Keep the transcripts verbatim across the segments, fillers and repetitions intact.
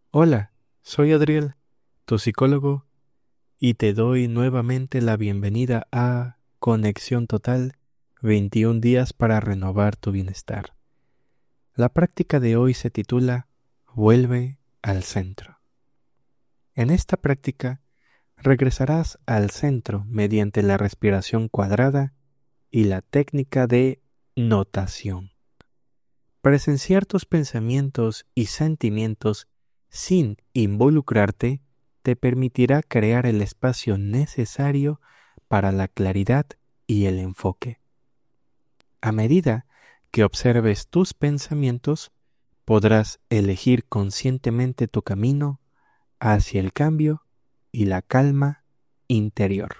Hola, soy Adriel, tu psicólogo, y te doy nuevamente la bienvenida a Conexión Total, veintiún días para renovar tu bienestar. La práctica de hoy se titula Vuelve al centro. En esta práctica regresarás al centro mediante la respiración cuadrada y la técnica de notación. Presenciar tus pensamientos y sentimientos sin involucrarte te permitirá crear el espacio necesario para la claridad y el enfoque. A medida que observes tus pensamientos, podrás elegir conscientemente tu camino hacia el cambio y la calma interior.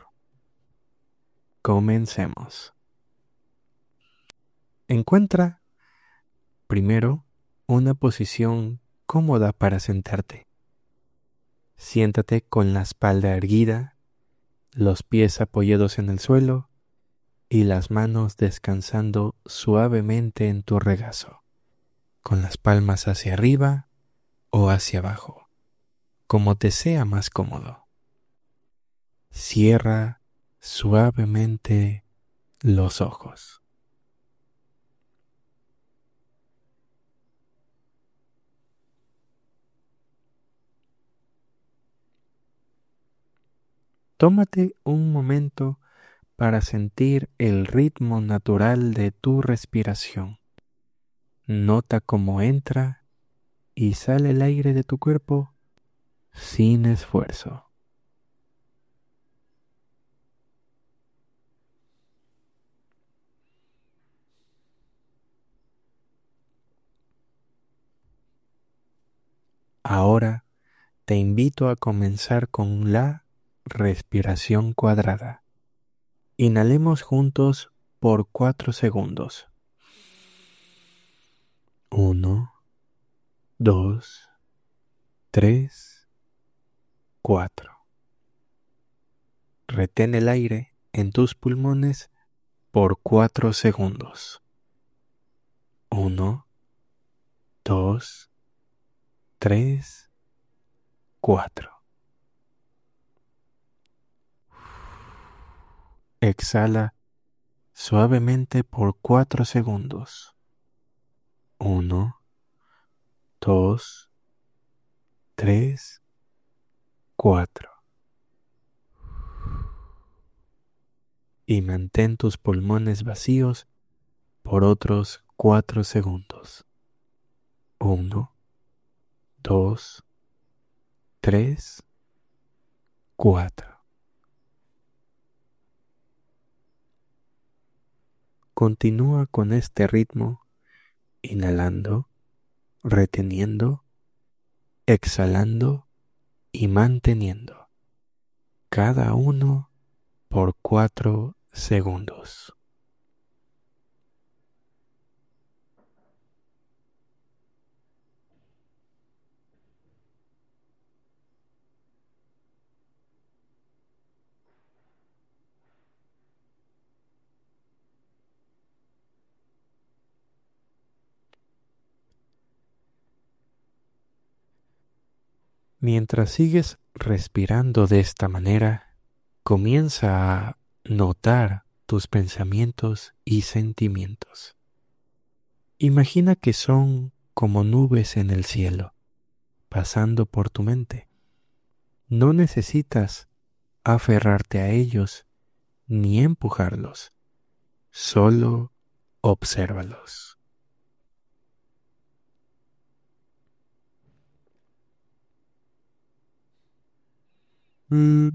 Comencemos. Encuentra primero una posición cómoda para sentarte. Siéntate con la espalda erguida, los pies apoyados en el suelo y las manos descansando suavemente en tu regazo, con las palmas hacia arriba o hacia abajo, como te sea más cómodo. Cierra suavemente los ojos. Tómate un momento para sentir el ritmo natural de tu respiración. Nota cómo entra y sale el aire de tu cuerpo sin esfuerzo. Ahora te invito a comenzar con la respiración cuadrada. Inhalemos juntos por cuatro segundos. Uno, dos, tres, cuatro. Retén el aire en tus pulmones por cuatro segundos. Uno, dos, tres, cuatro. Exhala suavemente por cuatro segundos. Uno, dos, tres, cuatro. Y mantén tus pulmones vacíos por otros cuatro segundos. Uno, dos, tres, cuatro. Continúa con este ritmo, inhalando, reteniendo, exhalando y manteniendo, cada uno por cuatro segundos. Mientras sigues respirando de esta manera, comienza a notar tus pensamientos y sentimientos. Imagina que son como nubes en el cielo, pasando por tu mente. No necesitas aferrarte a ellos ni empujarlos, solo obsérvalos. Mm.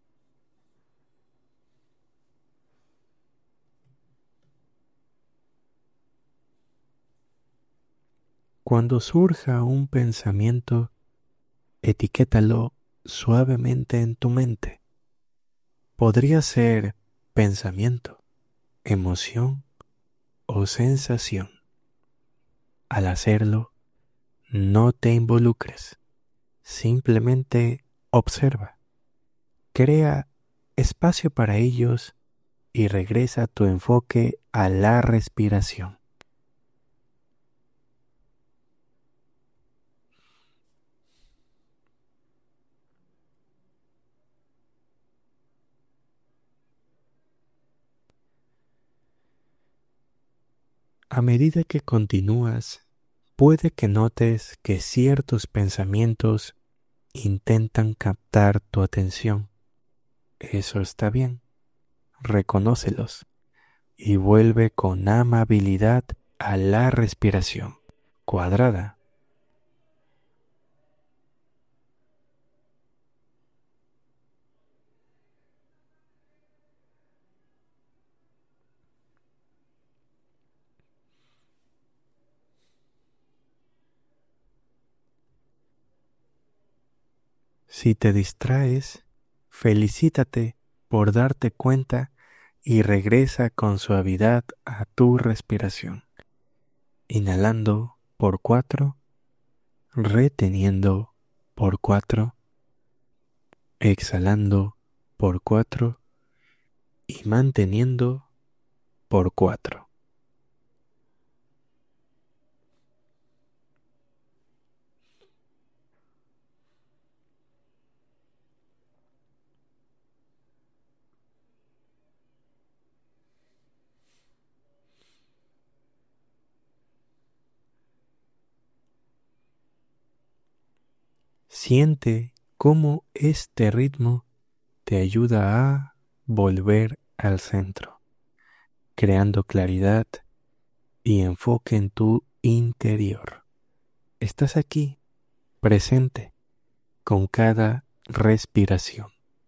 Cuando surja un pensamiento, etiquétalo suavemente en tu mente. Podría ser pensamiento, emoción o sensación. Al hacerlo, no te involucres, simplemente observa. Crea espacio para ellos y regresa tu enfoque a la respiración. A medida que continúas, puede que notes que ciertos pensamientos intentan captar tu atención. Eso está bien. Reconócelos y vuelve con amabilidad a la respiración cuadrada. Si te distraes, felicítate por darte cuenta y regresa con suavidad a tu respiración, inhalando por cuatro, reteniendo por cuatro, exhalando por cuatro y manteniendo por cuatro. Siente cómo este ritmo te ayuda a volver al centro, creando claridad y enfoque en tu interior. Estás aquí, presente, con cada respiración.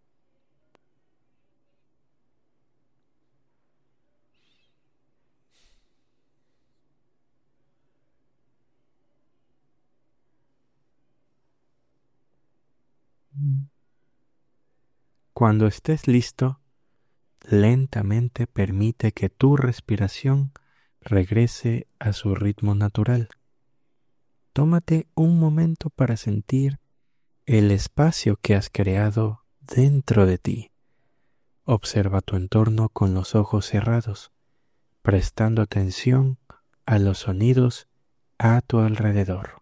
Cuando estés listo, lentamente permite que tu respiración regrese a su ritmo natural. Tómate un momento para sentir el espacio que has creado dentro de ti. Observa tu entorno con los ojos cerrados, prestando atención a los sonidos a tu alrededor.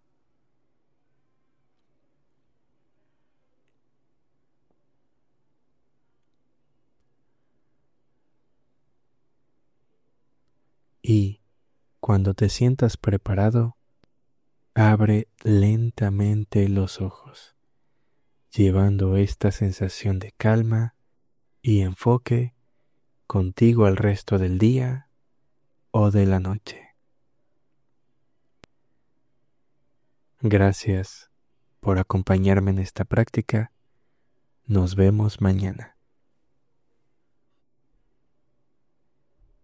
Y cuando te sientas preparado, abre lentamente los ojos, llevando esta sensación de calma y enfoque contigo el resto del día o de la noche. Gracias por acompañarme en esta práctica. Nos vemos mañana.